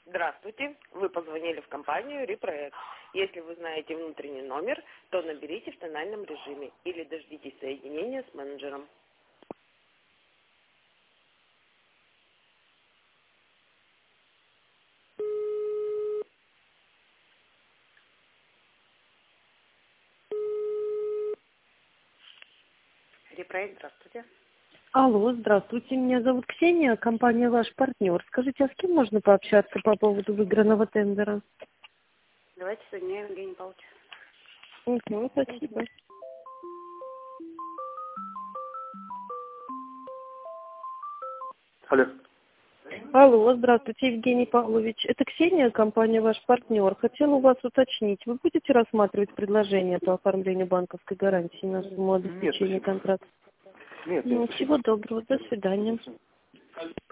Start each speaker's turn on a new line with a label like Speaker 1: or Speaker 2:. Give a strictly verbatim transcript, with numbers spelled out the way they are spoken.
Speaker 1: Здравствуйте, вы позвонили в компанию Репроект. Если вы знаете внутренний номер, то наберите в тональном режиме или дождитесь соединения с менеджером. Репроект, здравствуйте.
Speaker 2: Алло, здравствуйте, меня зовут Ксения, компания «Ваш партнер». Скажите, а с кем можно пообщаться по поводу выигранного тендера?
Speaker 1: Давайте соединяем Евгений Павлович.
Speaker 2: Угу, спасибо.
Speaker 3: Алло.
Speaker 2: Алло, здравствуйте, Евгений Павлович. Это Ксения, компания «Ваш партнер». Хотела у вас уточнить, вы будете рассматривать предложение по оформлению банковской гарантии на сумму обеспечения
Speaker 3: Нет,
Speaker 2: контракта?
Speaker 3: Нет,
Speaker 2: Ну,
Speaker 3: нет.
Speaker 2: всего доброго, до свидания.